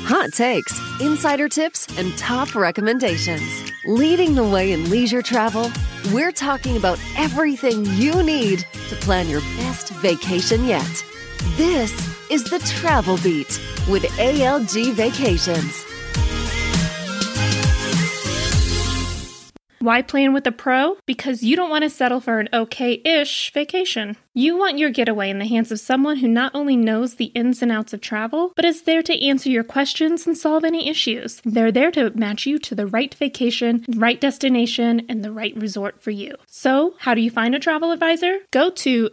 Hot takes, insider tips, and top recommendations. Leading the way in leisure travel, we're talking about everything you need to plan your best vacation yet. This is the Travel Beat with ALG Vacations. Why plan with a pro? Because you don't want to settle for an okay-ish vacation. You want your getaway in the hands of someone who not only knows the ins and outs of travel, but is there to answer your questions and solve any issues. They're there to match you to the right vacation, right destination, and the right resort for you. So, how do you find a travel advisor? Go to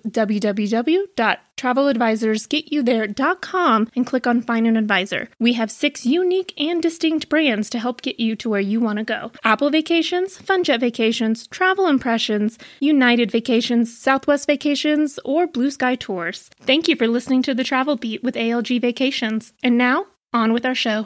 www.traveladvisorsgetyouThere.com and click on Find an Advisor. We have 6 unique and distinct brands to help get you to where you want to go. Apple Vacations, FunJet Vacations, Travel Impressions, United Vacations, Southwest Vacations, or Blue Sky Tours. Thank you for listening to The Travel Beat with ALG Vacations. And now, on with our show.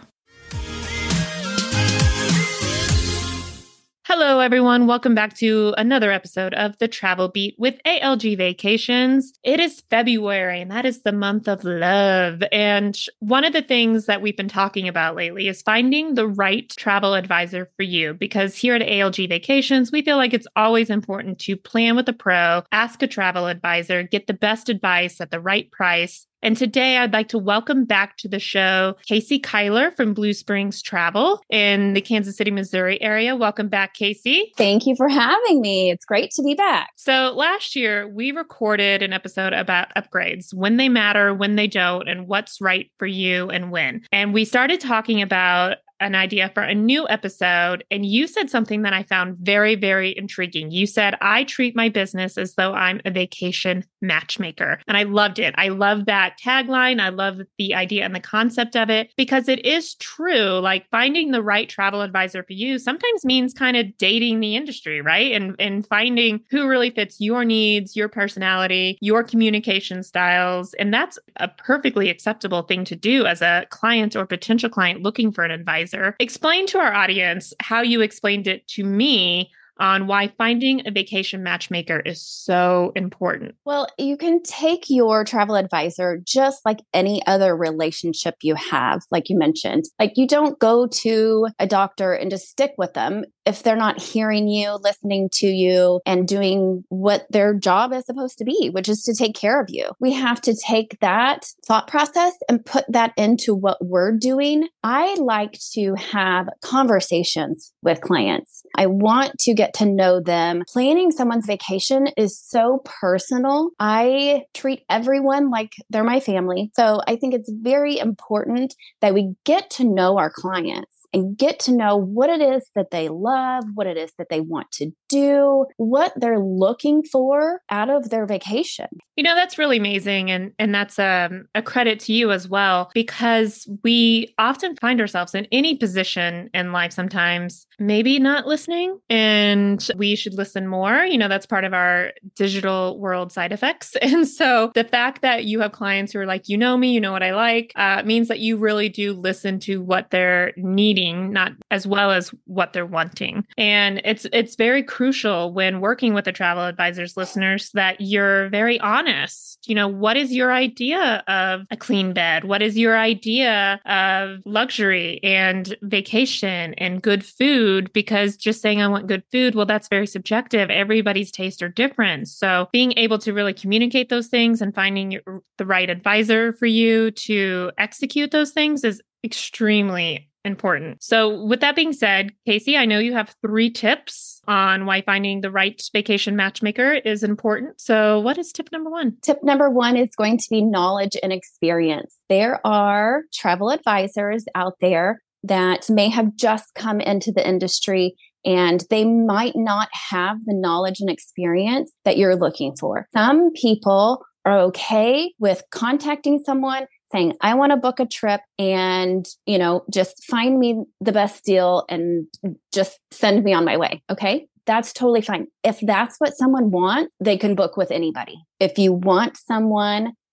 Hello, everyone. Welcome back to another episode of The Travel Beat with ALG Vacations. It is February, and that is the month of love. And one of the things that we've been talking about lately is finding the right travel advisor for you. Because here at ALG Vacations, we feel like it's always important to plan with a pro, ask a travel advisor, get the best advice at the right price. And today I'd like to welcome back to the show Casey Kyler from Blue Springs Travel in the Kansas City, Missouri area. Welcome back, Casey. Thank you for having me. It's great to be back. So last year we recorded an episode about upgrades, when they matter, when they don't, and what's right for you and when. And we started talking about an idea for a new episode. And you said something that I found very, very intriguing. You said, I treat my business as though I'm a vacation matchmaker. And I loved it. I love that tagline. I love the idea and the concept of it because it is true. Like finding the right travel advisor for you sometimes means kind of dating the industry, right? And finding who really fits your needs, your personality, your communication styles. And that's a perfectly acceptable thing to do as a client or potential client looking for an advisor. Explain to our audience how you explained it to me on why finding a vacation matchmaker is so important. Well, you can take your travel advisor just like any other relationship you have, like you mentioned. Like you don't go to a doctor and just stick with them if they're not hearing you, listening to you, and doing what their job is supposed to be, which is to take care of you. We have to take that thought process and put that into what we're doing. I like to have conversations with clients. I want to get to know them. Planning someone's vacation is so personal. I treat everyone like they're my family. So I think it's very important that we get to know our clients and get to know what it is that they love, what it is that they want to do, what they're looking for out of their vacation. You know, that's really amazing. And that's a credit to you as well, because we often find ourselves in any position in life sometimes, maybe not listening, and we should listen more. You know, that's part of our digital world side effects. And so the fact that you have clients who are like, you know me, you know what I like, means that you really do listen to what they're needing, not as well as what they're wanting. And it's very crucial when working with the travel advisors, listeners, that you're very honest. You know, what is your idea of a clean bed? What is your idea of luxury and vacation and good food? Because just saying I want good food, well, that's very subjective. Everybody's tastes are different. So being able to really communicate those things and finding the right advisor for you to execute those things is extremely important. So with that being said, Casey, I know you have 3 tips on why finding the right vacation matchmaker is important. So what is tip number 1? Tip number 1 is going to be knowledge and experience. There are travel advisors out there that may have just come into the industry and they might not have the knowledge and experience that you're looking for. Some people are okay with contacting someone saying, I want to book a trip and, you know, just find me the best deal and just send me on my way. Okay. That's totally fine. If that's what someone wants, they can book with anybody. If you want someone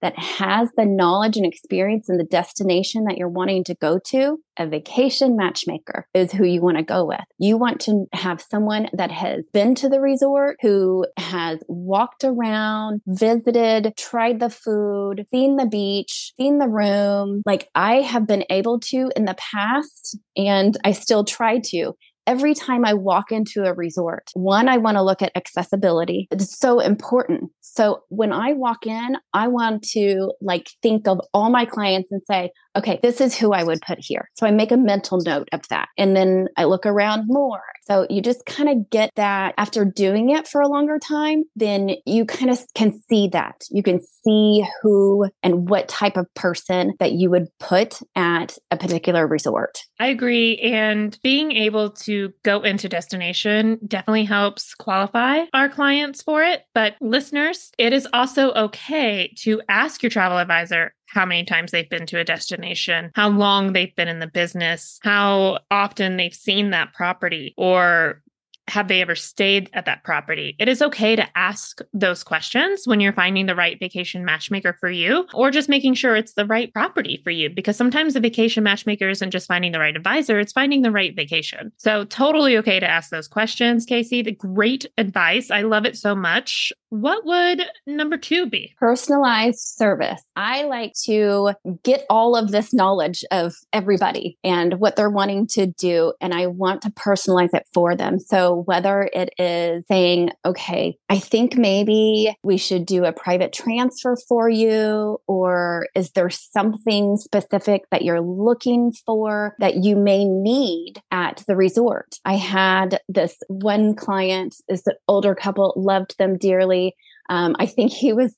that has the knowledge and experience in the destination that you're wanting to go to, a vacation matchmaker is who you want to go with. You want to have someone that has been to the resort, who has walked around, visited, tried the food, seen the beach, seen the room. Like I have been able to in the past, and I still try to. Every time I walk into a resort, one, I want to look at accessibility. It's so important. So when I walk in, I want to think of all my clients and say, okay, this is who I would put here. So I make a mental note of that. And then I look around more. So you just kind of get that after doing it for a longer time, then you kind of can see that. You can see who and what type of person that you would put at a particular resort. I agree. And being able to go into destination definitely helps qualify our clients for it. But listeners, it is also okay to ask your travel advisor how many times they've been to a destination, how long they've been in the business, how often they've seen that property, or have they ever stayed at that property? It is okay to ask those questions when you're finding the right vacation matchmaker for you, or just making sure it's the right property for you. Because sometimes the vacation matchmaker isn't just finding the right advisor, it's finding the right vacation. So totally okay to ask those questions, Casey. The great advice. I love it so much. What would number 2 be? Personalized service. I like to get all of this knowledge of everybody and what they're wanting to do, and I want to personalize it for them. So whether it is saying, okay, I think maybe we should do a private transfer for you, or is there something specific that you're looking for that you may need at the resort? I had this one client, this older couple, loved them dearly. I think he was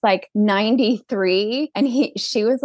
93 and she was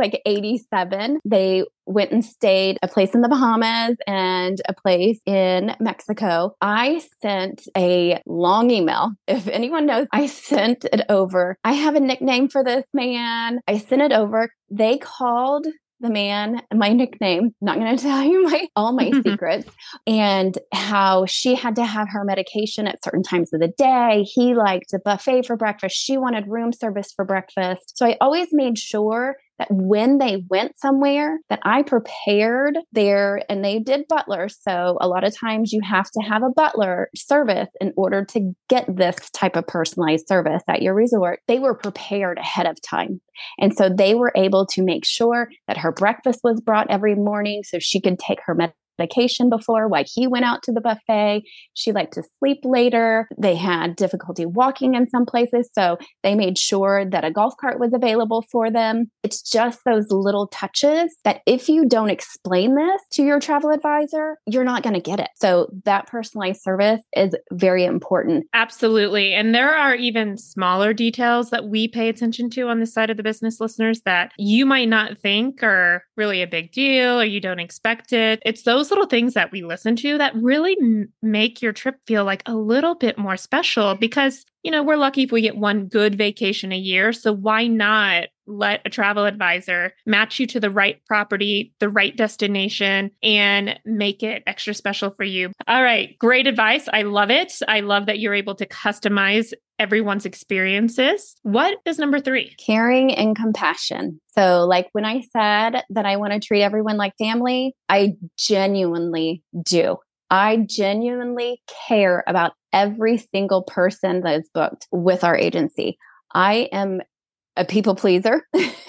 87. They went and stayed a place in the Bahamas and a place in Mexico. I sent a long email. If anyone knows, I sent it over. I have a nickname for this man. I sent it over. They called the man, my nickname, not going to tell you all my secrets, and how she had to have her medication at certain times of the day. He liked a buffet for breakfast. She wanted room service for breakfast. So I always made sure that when they went somewhere that I prepared there, and they did butler. So a lot of times you have to have a butler service in order to get this type of personalized service at your resort. They were prepared ahead of time. And so they were able to make sure that her breakfast was brought every morning so she could take her medication before while he went out to the buffet. She liked to sleep later. They had difficulty walking in some places, so they made sure that a golf cart was available for them. It's just those little touches that if you don't explain this to your travel advisor, you're not going to get it. So that personalized service is very important. Absolutely. And there are even smaller details that we pay attention to on this side of the business, listeners, that you might not think are really a big deal or you don't expect it. It's those little things that we listen to that really make your trip feel like a little bit more special, because, we're lucky if we get one good vacation a year. So why not let a travel advisor match you to the right property, the right destination, and make it extra special for you? All right. Great advice. I love it. I love that you're able to customize everyone's experiences. What is number 3? Caring and compassion. So when I said that I want to treat everyone like family, I genuinely do. I genuinely care about every single person that is booked with our agency. I am a people pleaser.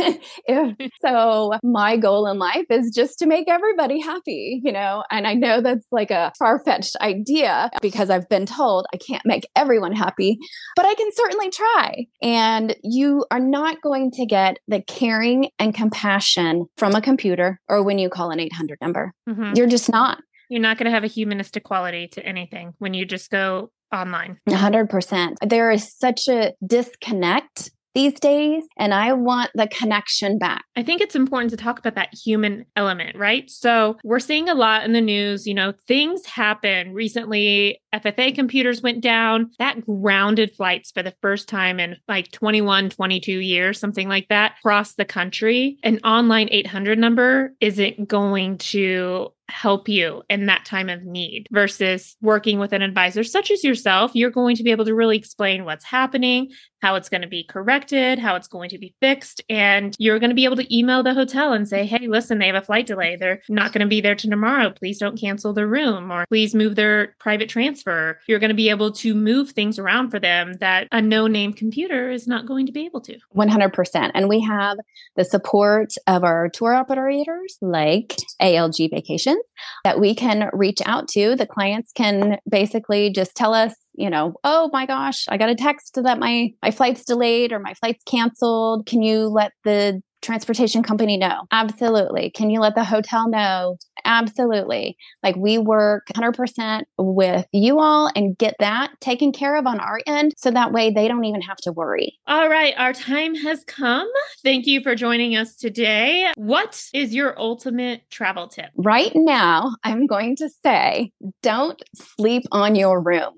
So my goal in life is just to make everybody happy, and I know that's a far-fetched idea because I've been told I can't make everyone happy, but I can certainly try. And you are not going to get the caring and compassion from a computer or when you call an 800 number. Mm-hmm. You're just not. You're not going to have a humanistic quality to anything when you just go online. 100%. There is such a disconnect these days, and I want the connection back. I think it's important to talk about that human element, right? So we're seeing a lot in the news, things happen. Recently, FFA computers went down. That grounded flights for the first time in 21, 22 years, something like that, across the country. An online 800 number isn't going to help you in that time of need versus working with an advisor such as yourself. You're going to be able to really explain what's happening, how it's going to be corrected, how it's going to be fixed. And you're going to be able to email the hotel and say, hey, listen, they have a flight delay. They're not going to be there tomorrow. Please don't cancel the room, or please move their private transfer. You're going to be able to move things around for them that a no-name computer is not going to be able to. 100%. And we have the support of our tour operators like ALG Vacations that we can reach out to. The clients can basically just tell us, oh my gosh, I got a text that my flight's delayed or my flight's canceled. Can you let the transportation company know? Absolutely. Can you let the hotel know? Absolutely. Like, we work 100% with you all and get that taken care of on our end. So that way they don't even have to worry. All right. Our time has come. Thank you for joining us today. What is your ultimate travel tip? Right now, I'm going to say, don't sleep on your room.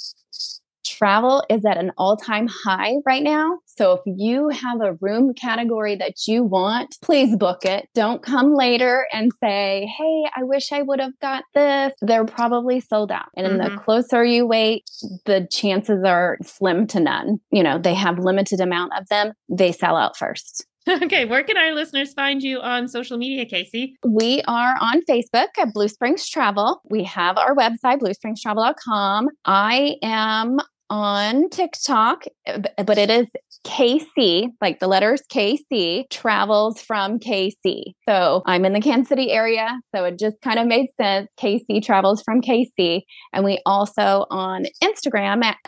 Travel is at an all-time high right now. So if you have a room category that you want, please book it. Don't come later and say, hey, I wish I would have got this. They're probably sold out. And the closer you wait, the chances are slim to none. They have limited amount of them. They sell out first. Okay, where can our listeners find you on social media, Casey? We are on Facebook at Blue Springs Travel. We have our website, bluespringstravel.com. I am on TikTok, but it is KC, like the letters KC, Travels from KC. So I'm in the Kansas City area, so it just kind of made sense. KC Travels from KC. And we also on Instagram at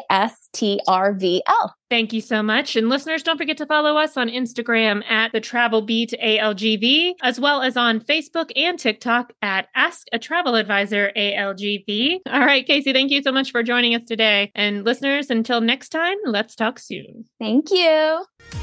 BSTRVL. Thank you so much. And listeners, don't forget to follow us on Instagram at the Travel Beat ALGV, as well as on Facebook and TikTok at Ask a Travel Advisor ALGV. All right, Casey, thank you so much for joining us today. And listeners, until next time, let's talk soon. Thank you.